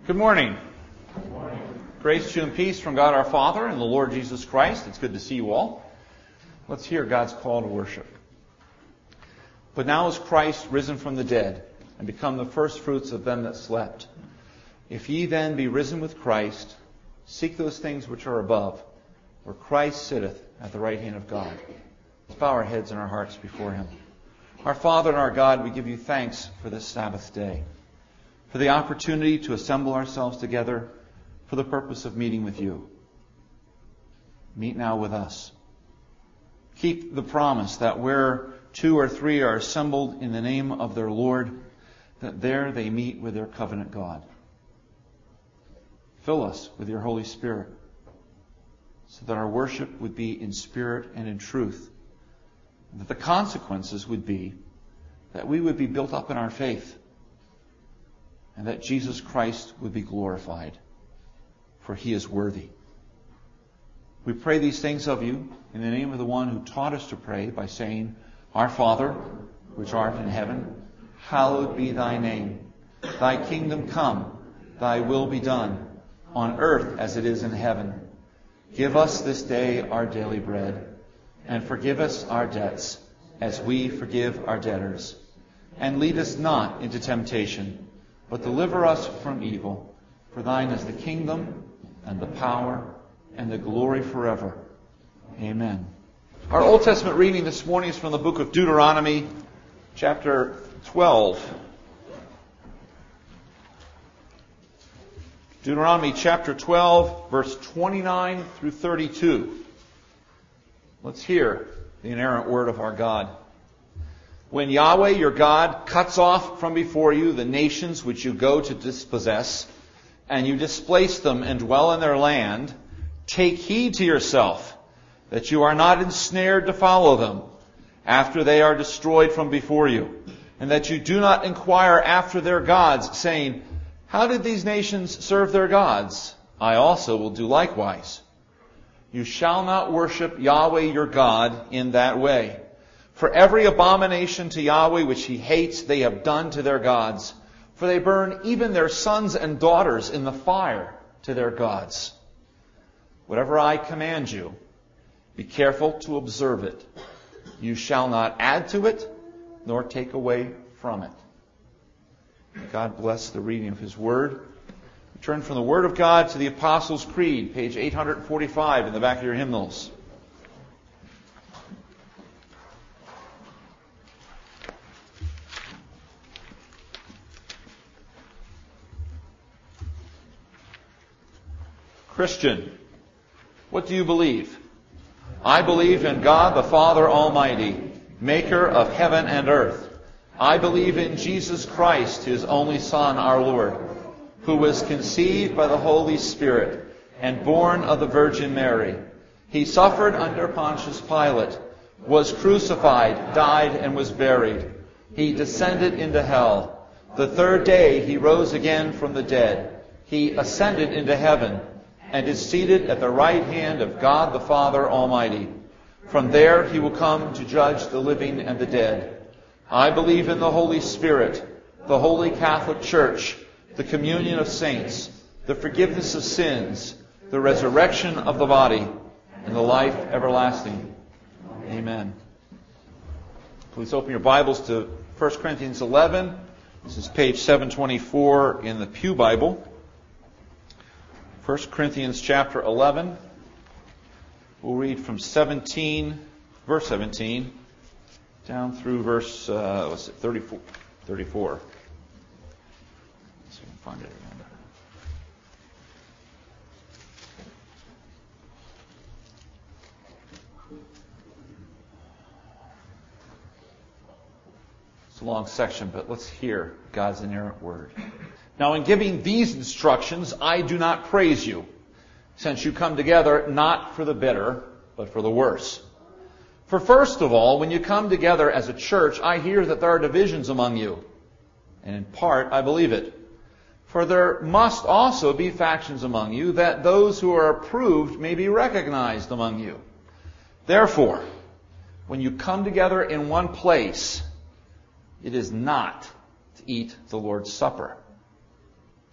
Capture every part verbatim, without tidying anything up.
Good morning. Good morning. Grace to you and peace from God our Father and the Lord Jesus Christ. It's good to see you all. Let's hear God's call to worship. But now is Christ risen from the dead and become the first fruits of them that slept. If ye then be risen with Christ, seek those things which are above, where Christ sitteth at the right hand of God. Let's bow our heads and our hearts before Him. Our Father and our God, we give you thanks for this Sabbath day, for the opportunity to assemble ourselves together for the purpose of meeting with you. Meet now with us. Keep the promise that where two or three are assembled in the name of their Lord, that there they meet with their covenant God. Fill us with your Holy Spirit so that our worship would be in spirit and in truth, and that the consequences would be that we would be built up in our faith, and that Jesus Christ would be glorified, for He is worthy. We pray these things of you in the name of the one who taught us to pray by saying, Our Father, which art in heaven, hallowed be thy name. Thy kingdom come, thy will be done, on earth as it is in heaven. Give us this day our daily bread, and forgive us our debts, as we forgive our debtors. And lead us not into temptation, but deliver us from evil. For thine is the kingdom, and the power, and the glory forever. Amen. Our Old Testament reading this morning is from the book of Deuteronomy, chapter twelve. Deuteronomy chapter twelve, verse twenty-nine through thirty-two. Let's hear the inerrant word of our God. When Yahweh your God cuts off from before you the nations which you go to dispossess, and you displace them and dwell in their land, take heed to yourself that you are not ensnared to follow them after they are destroyed from before you, and that you do not inquire after their gods, saying, How did these nations serve their gods? I also will do likewise. You shall not worship Yahweh your God in that way. For every abomination to Yahweh which He hates, they have done to their gods. For they burn even their sons and daughters in the fire to their gods. Whatever I command you, be careful to observe it. You shall not add to it, nor take away from it. God bless the reading of His Word. We turn from the Word of God to the Apostles' Creed, page eight forty-five in the back of your hymnals. Christian, what do you believe? I believe in God the Father Almighty, maker of heaven and earth. I believe in Jesus Christ, His only Son, our Lord, who was conceived by the Holy Spirit and born of the Virgin Mary. He suffered under Pontius Pilate, was crucified, died, and was buried. He descended into hell. The third day He rose again from the dead. He ascended into heaven and is seated at the right hand of God the Father Almighty. From there He will come to judge the living and the dead. I believe in the Holy Spirit, the Holy Catholic Church, the communion of saints, the forgiveness of sins, the resurrection of the body, and the life everlasting. Amen. Please open your Bibles to First Corinthians eleven. This is page seven twenty-four in the Pew Bible. First Corinthians chapter eleven. We'll read from seventeen, verse seventeen, down through verse uh, what's it, thirty-four. thirty-four. Let's see if I can find it again. It's a long section, but let's hear God's inerrant word. Now, in giving these instructions, I do not praise you, since you come together not for the better, but for the worse. For first of all, when you come together as a church, I hear that there are divisions among you. And in part, I believe it. For there must also be factions among you, that those who are approved may be recognized among you. Therefore, when you come together in one place, it is not to eat the Lord's Supper.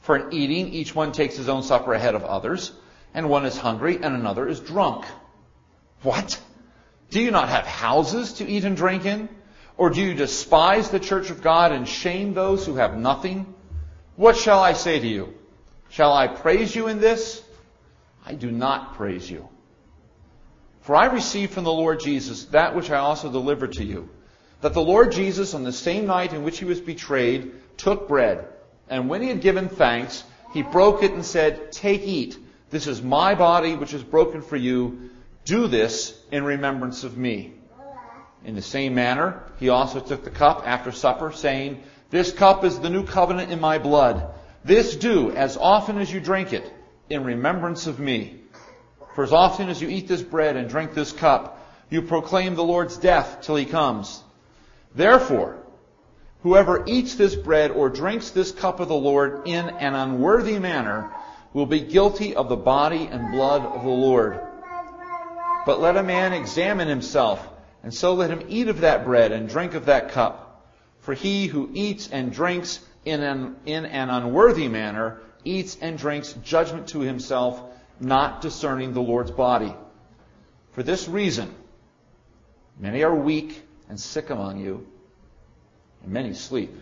For in eating, each one takes his own supper ahead of others, and one is hungry and another is drunk. What? Do you not have houses to eat and drink in? Or do you despise the church of God and shame those who have nothing? What shall I say to you? Shall I praise you in this? I do not praise you. For I received from the Lord Jesus that which I also delivered to you, that the Lord Jesus, on the same night in which he was betrayed, took bread, and when he had given thanks, he broke it and said, "Take, eat. This is my body, which is broken for you. Do this in remembrance of me." In the same manner, he also took the cup after supper, saying, "This cup is the new covenant in my blood. This do as often as you drink it in remembrance of me. For as often as you eat this bread and drink this cup, you proclaim the Lord's death till he comes. Therefore, whoever eats this bread or drinks this cup of the Lord in an unworthy manner will be guilty of the body and blood of the Lord. But let a man examine himself, and so let him eat of that bread and drink of that cup. For he who eats and drinks in an, in an unworthy manner eats and drinks judgment to himself, not discerning the Lord's body. For this reason, many are weak and sick among you, and many sleep.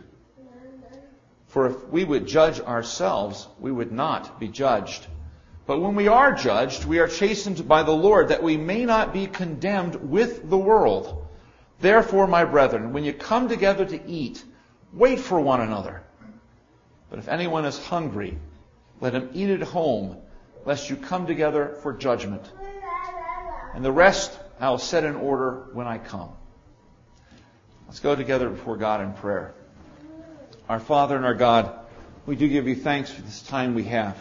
For if we would judge ourselves, we would not be judged. But when we are judged, we are chastened by the Lord, that we may not be condemned with the world. Therefore, my brethren, when you come together to eat, wait for one another. But if anyone is hungry, let him eat at home, lest you come together for judgment. And the rest I will set in order when I come. Let's go together before God in prayer. Our Father and our God, we do give you thanks for this time we have.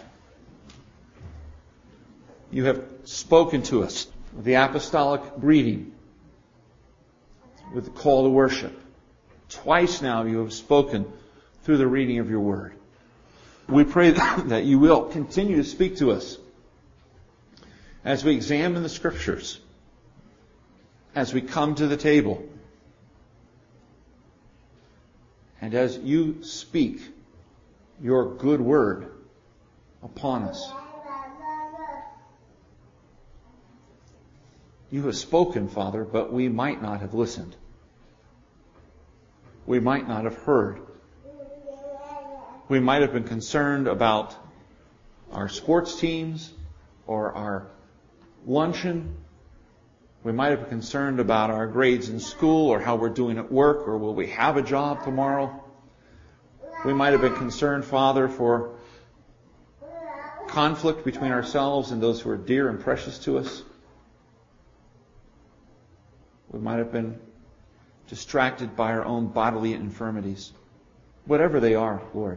You have spoken to us with the apostolic greeting, with the call to worship. Twice now you have spoken through the reading of your word. We pray that you will continue to speak to us as we examine the Scriptures, as we come to the table, and as you speak your good word upon us. You have spoken, Father, but we might not have listened. We might not have heard. We might have been concerned about our sports teams or our luncheon. We might have been concerned about our grades in school or how we're doing at work, or will we have a job tomorrow. We might have been concerned, Father, for conflict between ourselves and those who are dear and precious to us. We might have been distracted by our own bodily infirmities. Whatever they are, Lord,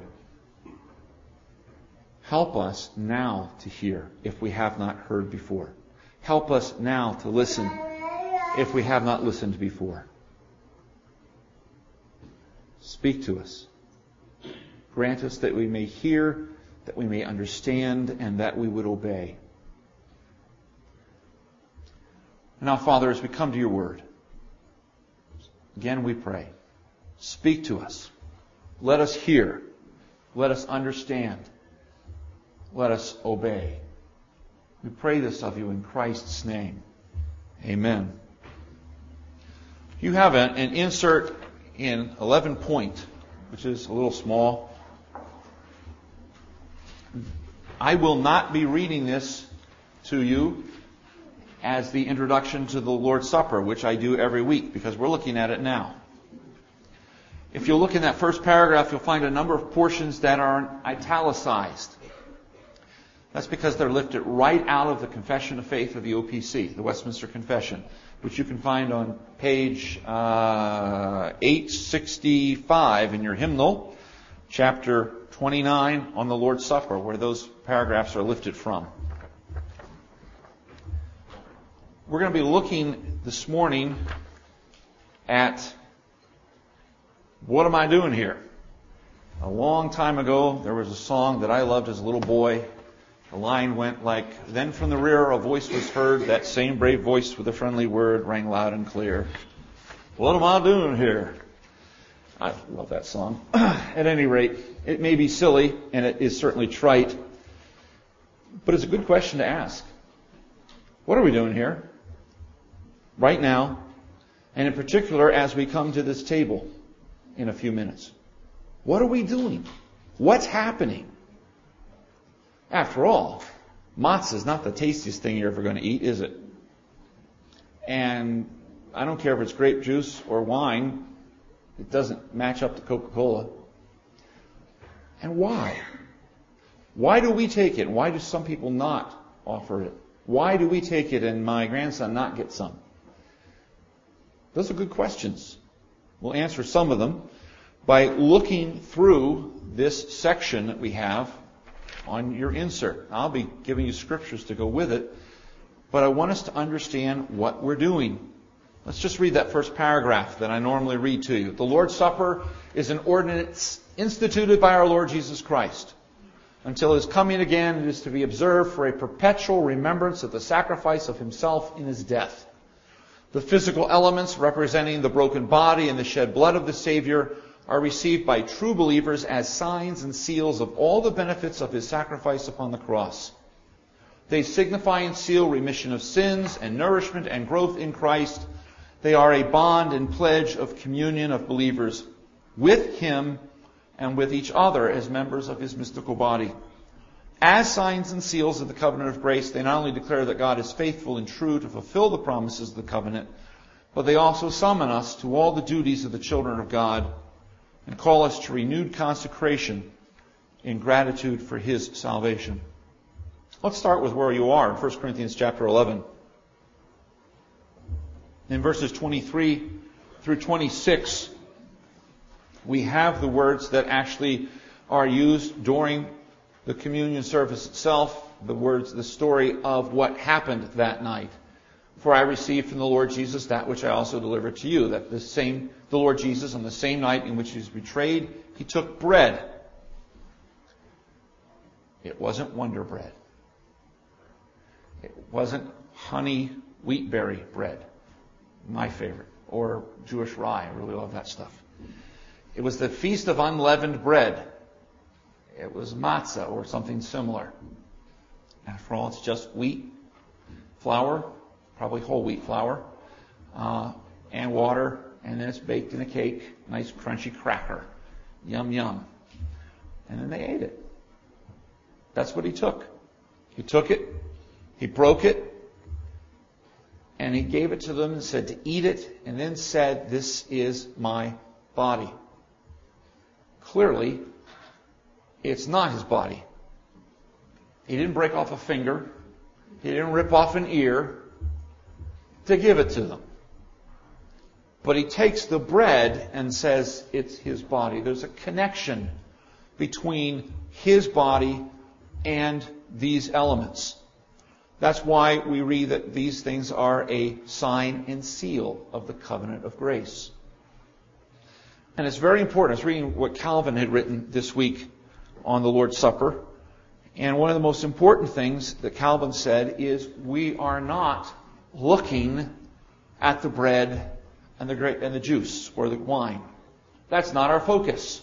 help us now to hear if we have not heard before. Help us now to listen if we have not listened before. Speak to us. Grant us that we may hear, that we may understand, and that we would obey. Now, Father, as we come to your word, again we pray, speak to us. Let us hear. Let us understand. Let us obey. We pray this of you in Christ's name. Amen. You have an, an insert in eleven point, which is a little small. I will not be reading this to you as the introduction to the Lord's Supper, which I do every week, because we're looking at it now. If you look in that first paragraph, you'll find a number of portions that are italicized. That's because they're lifted right out of the Confession of Faith of the O P C, the Westminster Confession, which you can find on page uh, eight sixty-five in your hymnal, chapter twenty-nine on the Lord's Supper, where those paragraphs are lifted from. We're going to be looking this morning at what am I doing here? A long time ago, there was a song that I loved as a little boy. The line went like, "Then from the rear a voice was heard, that same brave voice with a friendly word rang loud and clear. What am I doing here?" I love that song. At any rate, It may be silly, and it is certainly trite, but it's a good question to ask. What are we doing here? Right now, and in particular as we come to this table in a few minutes. What are we doing? What's happening? After all, matzah is not the tastiest thing you're ever going to eat, is it? And I don't care if it's grape juice or wine, it doesn't match up to Coca-Cola. And why? Why do we take it? Why do some people not offer it? Why do we take it and my grandson not get some? Those are good questions. We'll answer some of them by looking through this section that we have on your insert. I'll be giving you scriptures to go with it, but I want us to understand what we're doing. Let's just read that first paragraph that I normally read to you. The Lord's Supper is an ordinance instituted by our Lord Jesus Christ. Until His coming again, it is to be observed for a perpetual remembrance of the sacrifice of Himself in His death. The physical elements representing the broken body and the shed blood of the Savior are received by true believers as signs and seals of all the benefits of His sacrifice upon the cross. They signify and seal remission of sins and nourishment and growth in Christ. They are a bond and pledge of communion of believers with Him and with each other as members of His mystical body. As signs and seals of the covenant of grace, they not only declare that God is faithful and true to fulfill the promises of the covenant, but they also summon us to all the duties of the children of God and call us to renewed consecration in gratitude for His salvation. Let's start with where you are in First Corinthians chapter eleven. In verses twenty-three through twenty-six, we have the words that actually are used during the communion service itself, the words, the story of what happened that night. For I received from the Lord Jesus that which I also delivered to you, that the same, the Lord Jesus, on the same night in which He was betrayed, He took bread. It wasn't Wonder Bread. It wasn't honey wheatberry bread, my favorite, or Jewish rye. I really love that stuff. It was the Feast of Unleavened Bread. It was matzah or something similar. After all, it's just wheat, flour, probably whole wheat flour, uh, and water, and then it's baked in a cake, nice crunchy cracker. Yum, yum. And then they ate it. That's what He took. He took it, He broke it, and He gave it to them and said to eat it, and then said, "This is my body." Clearly, it's not His body. He didn't break off a finger. He didn't rip off an ear to give it to them. But He takes the bread and says it's His body. There's a connection between His body and these elements. That's why we read that these things are a sign and seal of the covenant of grace. And it's very important. I was reading what Calvin had written this week on the Lord's Supper. And one of the most important things that Calvin said is we are not looking at the bread and the grape and the juice or the wine. That's not our focus.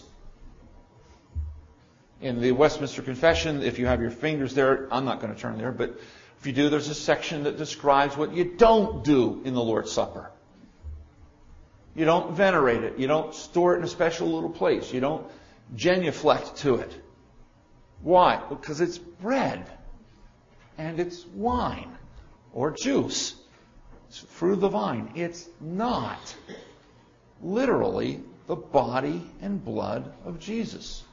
In the Westminster Confession, if you have your fingers there, I'm not going to turn there, but if you do, there's a section that describes what you don't do in the Lord's Supper. You don't venerate it. You don't store it in a special little place. You don't genuflect to it. Why? Because it's bread and it's wine or juice. It's fruit of the vine. It's not literally the body and blood of Jesus.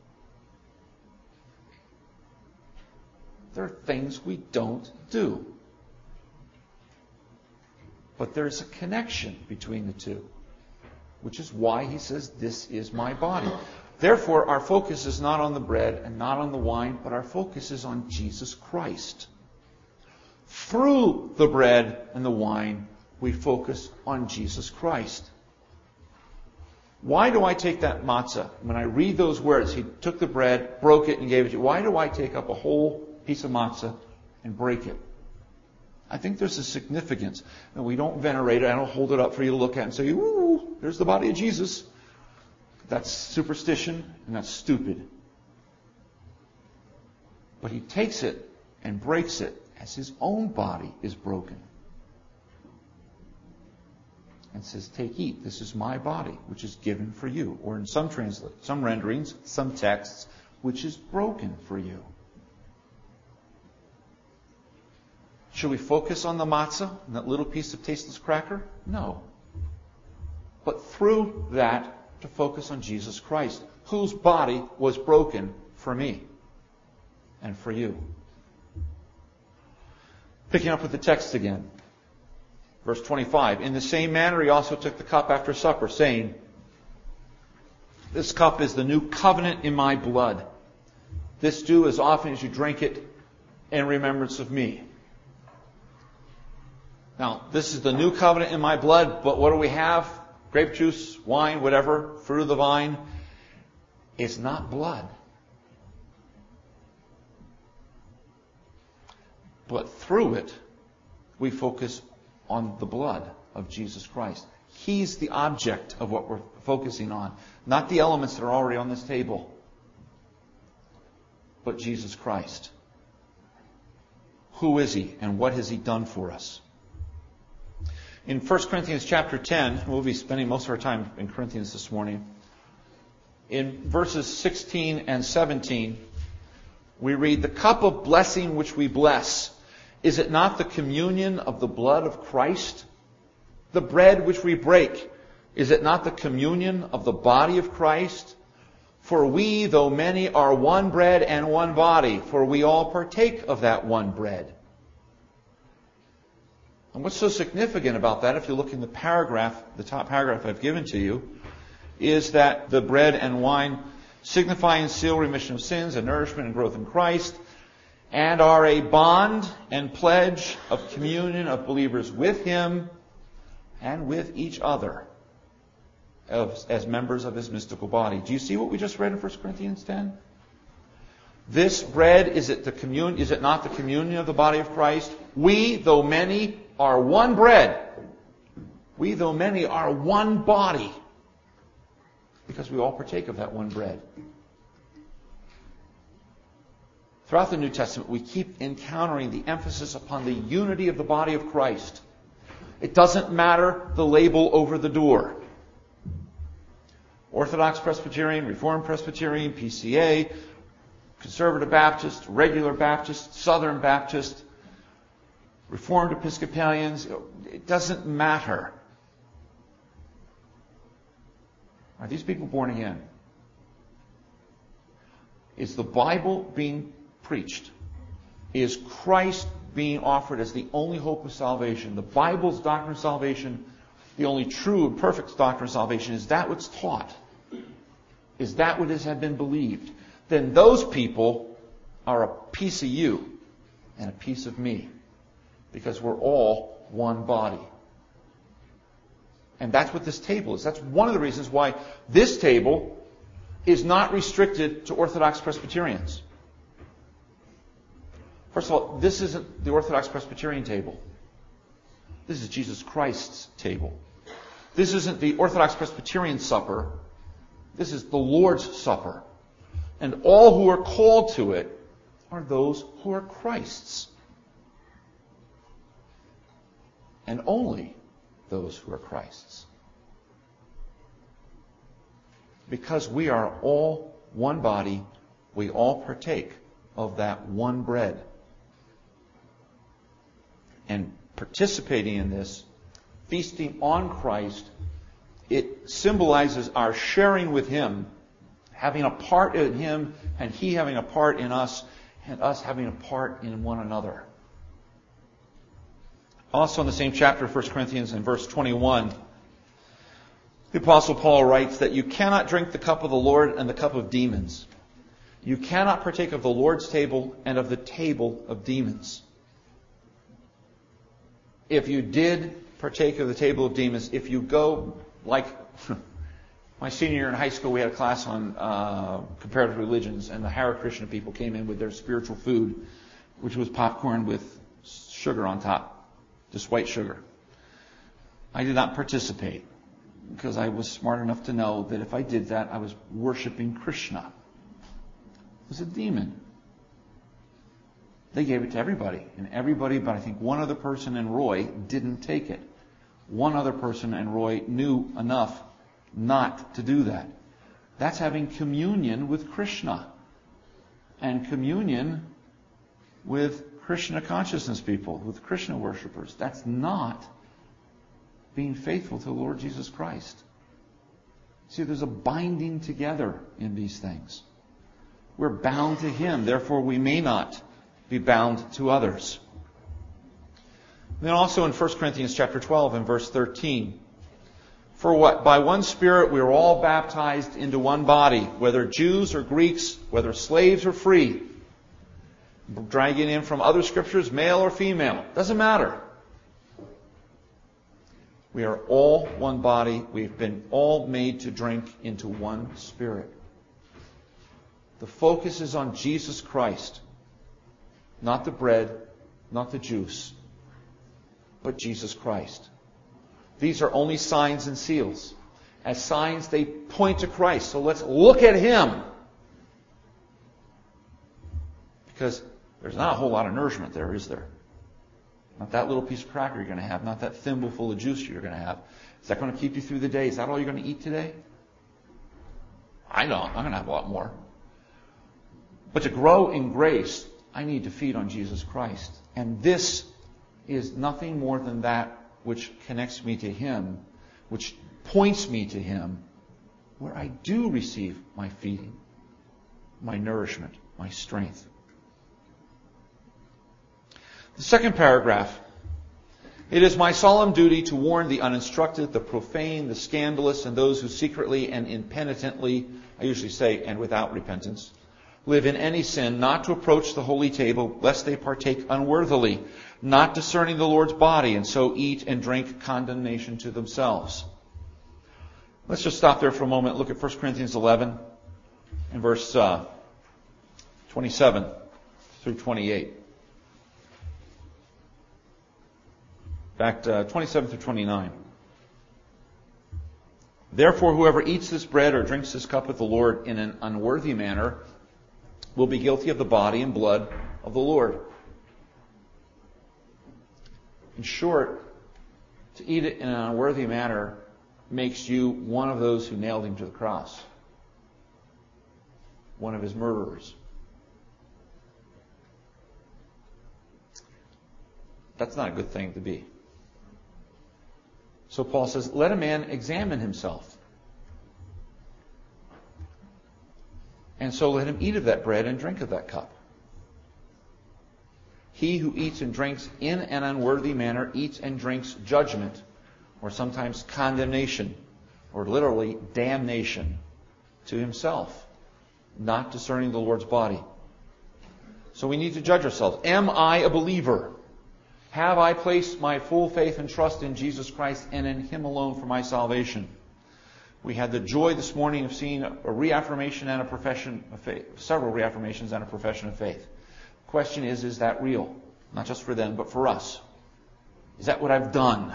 There are things we don't do. But there's a connection between the two, which is why He says, "This is my body." Therefore, our focus is not on the bread and not on the wine, but our focus is on Jesus Christ. Through the bread and the wine, we focus on Jesus Christ. Why do I take that matzah? When I read those words, He took the bread, broke it, and gave it to you. Why do I take up a whole piece of matzah and break it? I think there's a significance. And we don't venerate it. I don't hold it up for you to look at and say, "Ooh, there's the body of Jesus." That's superstition and that's stupid. But he takes it and breaks it as his own body is broken. And says, take, eat. This is my body, which is given for you. Or in some transla- some renderings, some texts, which is broken for you. Should we focus on the matzah, and that little piece of tasteless cracker? No. But through that, to focus on Jesus Christ, whose body was broken for me and for you. Picking up with the text again. Verse twenty-five, in the same manner he also took the cup after supper, saying, this cup is the new covenant in my blood. This do as often as you drink it in remembrance of me. Now, this is the new covenant in my blood, but what do we have? Grape juice, wine, whatever, fruit of the vine. It's not blood. But through it, we focus on the blood of Jesus Christ. He's the object of what we're focusing on. Not the elements that are already on this table. But Jesus Christ. Who is He and what has He done for us? In First Corinthians chapter ten, we'll be spending most of our time in Corinthians this morning. In verses sixteen and seventeen, we read, the cup of blessing which we bless, is it not the communion of the blood of Christ? The bread which we break, is it not the communion of the body of Christ? For we, though many, are one bread and one body, for we all partake of that one bread. And what's so significant about that, if you look in the paragraph, the top paragraph I've given to you, is that the bread and wine signify and seal remission of sins and nourishment and growth in Christ, and are a bond and pledge of communion of believers with Him and with each other as, as members of His mystical body. Do you see what we just read in First Corinthians ten? This bread, is it the communion? Is it not the communion of the body of Christ? We, though many, are one bread. We, though many, are one body. Because we all partake of that one bread. Throughout the New Testament, we keep encountering the emphasis upon the unity of the body of Christ. It doesn't matter the label over the door. Orthodox Presbyterian, Reformed Presbyterian, P C A, Conservative Baptist, Regular Baptist, Southern Baptist, Reformed Episcopalians. It doesn't matter. Are these people born again? Is the Bible being preached? Is Christ being offered as the only hope of salvation? The Bible's doctrine of salvation, the only true and perfect doctrine of salvation, is that what's taught? Is that what has been believed? Then those people are a piece of you and a piece of me. Because we're all one body. And that's what this table is. That's one of the reasons why this table is not restricted to Orthodox Presbyterians. First of all, this isn't the Orthodox Presbyterian table. This is Jesus Christ's table. This isn't the Orthodox Presbyterian supper. This is the Lord's Supper. And all who are called to it are those who are Christ's. And only those who are Christ's. Because we are all one body, we all partake of that one bread. And participating in this, feasting on Christ, it symbolizes our sharing with Him, having a part in Him, and He having a part in us, and us having a part in one another. Also in the same chapter of First Corinthians, in verse twenty-one, the Apostle Paul writes that you cannot drink the cup of the Lord and the cup of demons. You cannot partake of the Lord's table and of the table of demons. If you did partake of the table of demons, if you go, like my senior year in high school, we had a class on uh, comparative religions, and the Hare Krishna people came in with their spiritual food, which was popcorn with sugar on top. Just white sugar. I did not participate. because I was smart enough to know that if I did that, I was worshiping Krishna. It was a demon. They gave it to everybody, and everybody, but I think one other person and Roy didn't take it. One other person and Roy knew enough not to do that. That's having communion with Krishna. And communion with Krishna consciousness people, with Krishna worshipers. That's not being faithful to the Lord Jesus Christ. See, there's a binding together in these things. We're bound to Him, therefore we may not be bound to others. And then also in First Corinthians chapter twelve and verse thirteen, for what? By one Spirit we are all baptized into one body, whether Jews or Greeks, whether slaves or free. Dragging in from other scriptures, male or female. Doesn't matter. We are all one body. We've been all made to drink into one Spirit. The focus is on Jesus Christ. Not the bread, not the juice, but Jesus Christ. These are only signs and seals. As signs, they point to Christ. So let's look at Him. Because there's not a whole lot of nourishment there, is there? Not that little piece of cracker you're going to have. Not that thimble full of juice you're going to have. Is that going to keep you through the day? Is that all you're going to eat today? I don't. I'm going to have a lot more. But to grow in grace, I need to feed on Jesus Christ. And this is nothing more than that which connects me to Him, which points me to Him, where I do receive my feeding, my nourishment, my strength. The second paragraph. It is my solemn duty to warn the uninstructed, the profane, the scandalous, and those who secretly and impenitently, I usually say, and without repentance, live in any sin, not to approach the holy table, lest they partake unworthily, not discerning the Lord's body, and so eat and drink condemnation to themselves. Let's just stop there for a moment. Look at First Corinthians eleven and verse uh, twenty-seven through twenty-eight. In fact, uh, twenty-seven through twenty-nine. Therefore, whoever eats this bread or drinks this cup with the Lord in an unworthy manner will be guilty of the body and blood of the Lord. In short, to eat it in an unworthy manner makes you one of those who nailed Him to the cross. One of His murderers. That's not a good thing to be. So Paul says, let a man examine himself. And so let him eat of that bread and drink of that cup. He who eats and drinks in an unworthy manner eats and drinks judgment, or sometimes condemnation, or literally damnation to himself, not discerning the Lord's body. So we need to judge ourselves. Am I a believer? Have I placed my full faith and trust in Jesus Christ and in Him alone for my salvation? We had the joy this morning of seeing a reaffirmation and a profession of faith, several reaffirmations and a profession of faith. The question is, is that real? Not just for them, but for us. Is that what I've done?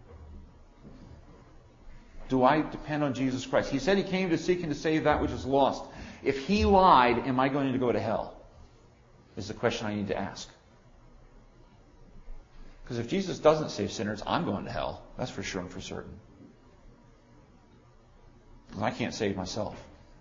Do I depend on Jesus Christ? He said He came to seek and to save that which is lost. If He lied, am I going to go to hell? Is the question I need to ask. Because if Jesus doesn't save sinners, I'm going to hell. That's for sure and for certain. Because I can't save myself.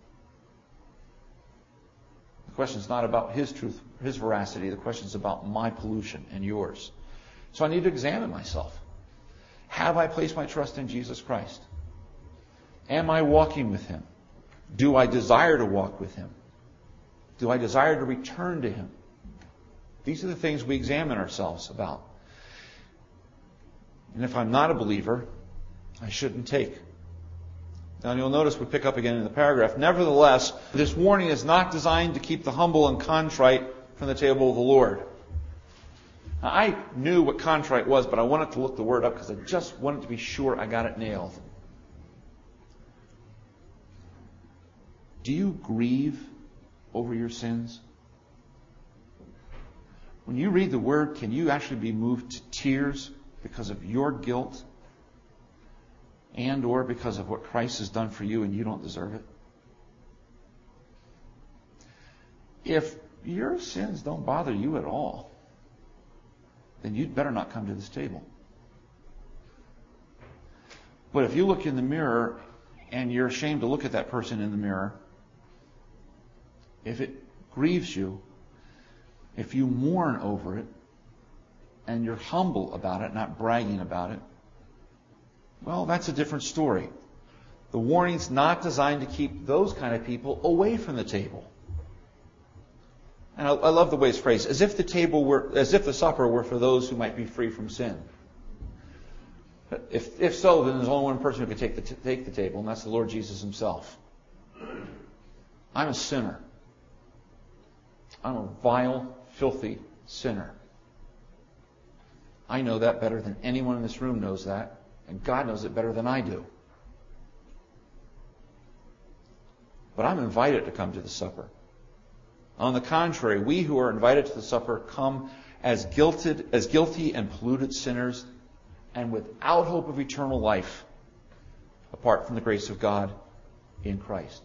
The question is not about His truth, His veracity. The question is about my pollution and yours. So I need to examine myself. Have I placed my trust in Jesus Christ? Am I walking with Him? Do I desire to walk with Him? Do I desire to return to Him? These are the things we examine ourselves about. And if I'm not a believer, I shouldn't take. Now you'll notice we pick up again in the paragraph. Nevertheless, this warning is not designed to keep the humble and contrite from the table of the Lord. Now, I knew what contrite was, but I wanted to look the word up because I just wanted to be sure I got it nailed. Do you grieve over your sins? When you read the word, can you actually be moved to tears because of your guilt? and or because of what Christ has done for you and you don't deserve it? If your sins don't bother you at all, then you'd better not come to this table. But if you look in the mirror and you're ashamed to look at that person in the mirror, if it grieves you, if you mourn over it, and you're humble about it, not bragging about it, well, that's a different story. The warning's not designed to keep those kind of people away from the table. And I, I love the way it's phrased, as if the table were, as if the supper were for those who might be free from sin. If, if so, then there's only one person who can take the, t- take the table, and that's the Lord Jesus himself. I'm a sinner. I'm a vile, filthy sinner. I know that better than anyone in this room knows that, and God knows it better than I do. But I'm invited to come to the supper. On the contrary, we who are invited to the supper come as guilty, as guilty and polluted sinners, and without hope of eternal life, apart from the grace of God in Christ.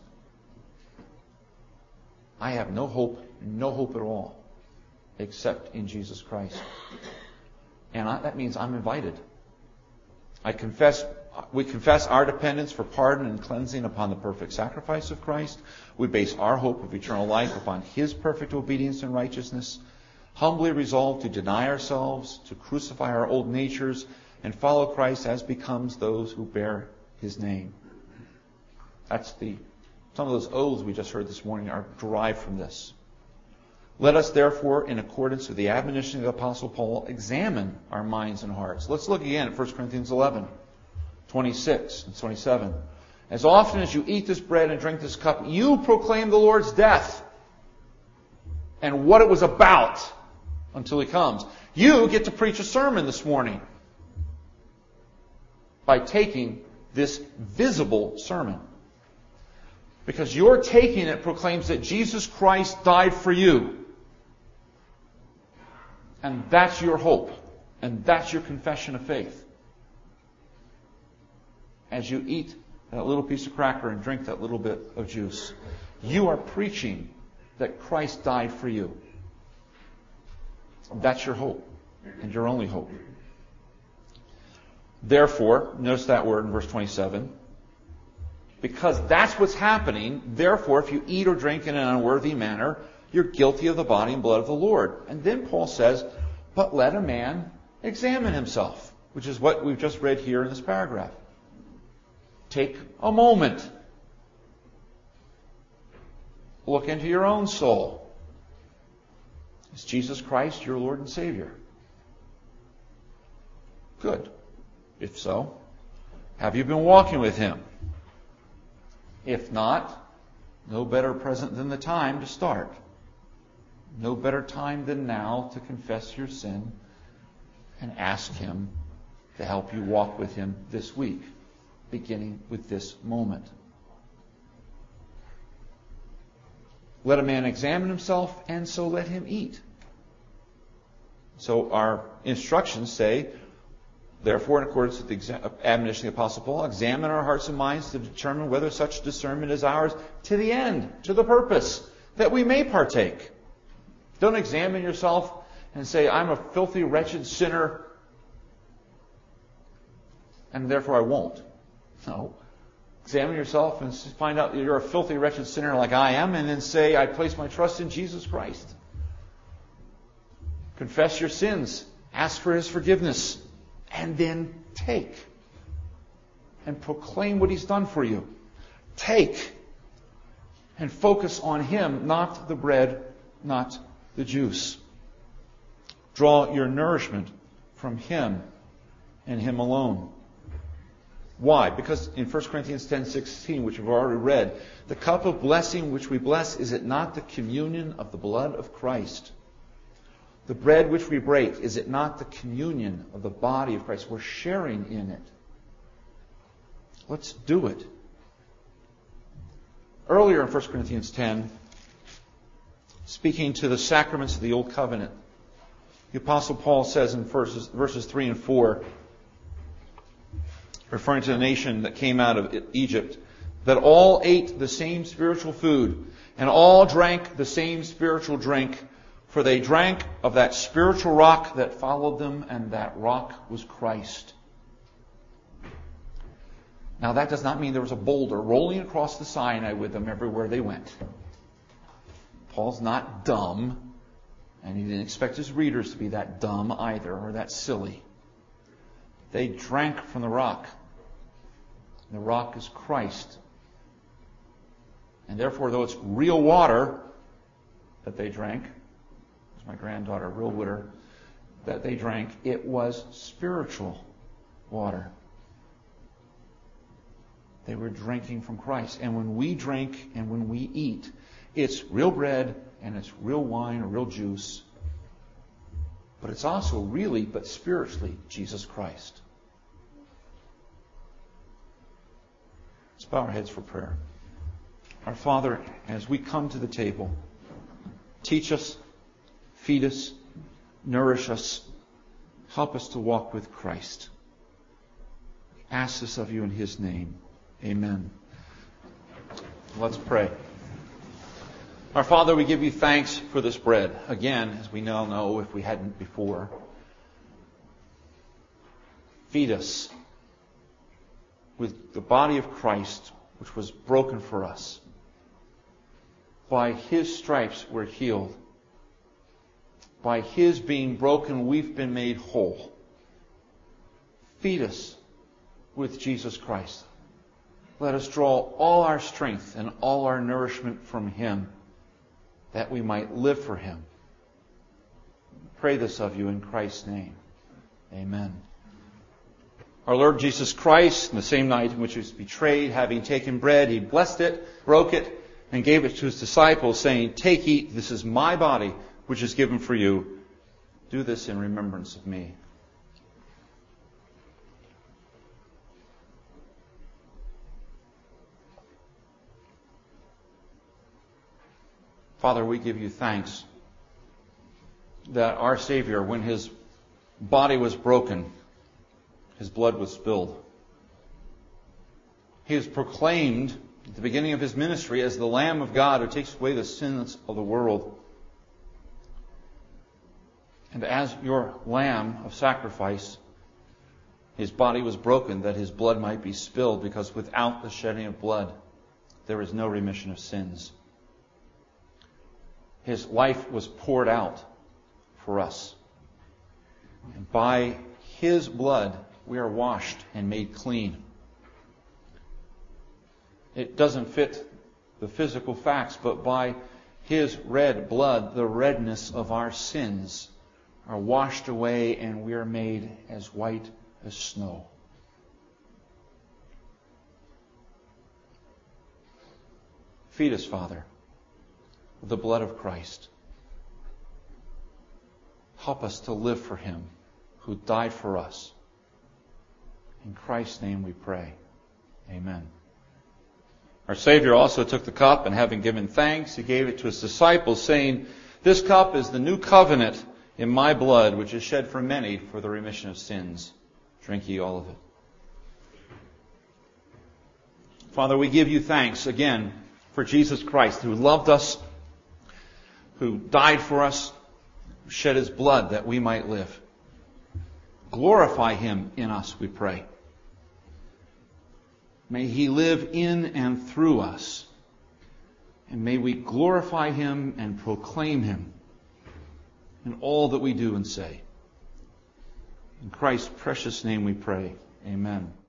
I have no hope, no hope at all, except in Jesus Christ. And I, that means I'm invited. I confess, we confess our dependence for pardon and cleansing upon the perfect sacrifice of Christ. We base our hope of eternal life upon His perfect obedience and righteousness. Humbly resolve to deny ourselves, to crucify our old natures, and follow Christ as becomes those who bear His name. That's the some of those oaths we just heard this morning are derived from this. Let us therefore, in accordance with the admonition of the Apostle Paul, examine our minds and hearts. Let's look again at First Corinthians eleven, twenty-six and twenty-seven. As often as you eat this bread and drink this cup, you proclaim the Lord's death and what it was about until He comes. You get to preach a sermon this morning by taking this visible sermon. Because your taking it proclaims that Jesus Christ died for you. And that's your hope. And that's your confession of faith. As you eat that little piece of cracker and drink that little bit of juice, you are preaching that Christ died for you. That's your hope. And your only hope. Therefore, notice that word in verse twenty-seven. Because that's what's happening, therefore, if you eat or drink in an unworthy manner, you're guilty of the body and blood of the Lord. And then Paul says, but let a man examine himself, which is what we've just read here in this paragraph. Take a moment. Look into your own soul. Is Jesus Christ your Lord and Savior? Good. If so, have you been walking with Him? If not, no better present than the time to start. No better time than now to confess your sin and ask Him to help you walk with Him this week, beginning with this moment. Let a man examine himself, and so let him eat. So our instructions say, therefore, in accordance with the admonition of the Apostle Paul, examine our hearts and minds to determine whether such discernment is ours to the end, to the purpose, that we may partake. Don't examine yourself and say, I'm a filthy, wretched sinner, and therefore I won't. No. Examine yourself and find out that you're a filthy, wretched sinner like I am, and then say, I place my trust in Jesus Christ. Confess your sins. Ask for His forgiveness. And then take and proclaim what He's done for you. Take and focus on Him, not the bread, not the juice. Draw your nourishment from Him and Him alone. Why? Because in First Corinthians ten sixteen, which we've already read, the cup of blessing which we bless, is it not the communion of the blood of Christ? The bread which we break, is it not the communion of the body of Christ? We're sharing in it. Let's do it. Earlier in First Corinthians ten, speaking to the sacraments of the Old Covenant, the Apostle Paul says in verses, verses three and four, referring to the nation that came out of Egypt, that all ate the same spiritual food and all drank the same spiritual drink, for they drank of that spiritual rock that followed them, and that rock was Christ. Now that does not mean there was a boulder rolling across the Sinai with them everywhere they went. Paul's not dumb, and he didn't expect his readers to be that dumb either, or that silly. They drank from the rock. The rock is Christ. And therefore, though it's real water that they drank, as my granddaughter, real water, that they drank, it was spiritual water. They were drinking from Christ. And when we drink and when we eat, it's real bread and it's real wine or real juice. But it's also really, but spiritually, Jesus Christ. Let's bow our heads for prayer. Our Father, as we come to the table, teach us, feed us, nourish us, help us to walk with Christ. We ask this of you in His name. Amen. Let's pray. Our Father, we give you thanks for this bread. Again, as we now know, if we hadn't before, feed us with the body of Christ, which was broken for us. By His stripes we're healed. By His being broken, we've been made whole. Feed us with Jesus Christ. Let us draw all our strength and all our nourishment from Him, that we might live for Him. Pray this of you in Christ's name. Amen. Our Lord Jesus Christ, in the same night in which He was betrayed, having taken bread, He blessed it, broke it, and gave it to His disciples, saying, "Take, eat, this is my body, which is given for you. Do this in remembrance of me." Father, we give you thanks that our Savior, when His body was broken, His blood was spilled. He is proclaimed at the beginning of His ministry as the Lamb of God who takes away the sins of the world. And as your Lamb of sacrifice, His body was broken that His blood might be spilled, because without the shedding of blood, there is no remission of sins. His life was poured out for us. And by His blood, we are washed and made clean. It doesn't fit the physical facts, but by His red blood, the redness of our sins are washed away, and we are made as white as snow. Feed us, Father, with the blood of Christ. Help us to live for Him who died for us. In Christ's name we pray. Amen. Our Savior also took the cup, and having given thanks, He gave it to His disciples, saying, "This cup is the new covenant in my blood, which is shed for many for the remission of sins. Drink ye all of it." Father, we give you thanks again for Jesus Christ, who loved us, who died for us, who shed His blood that we might live. Glorify Him in us, we pray. May He live in and through us. And may we glorify Him and proclaim Him in all that we do and say. In Christ's precious name we pray. Amen.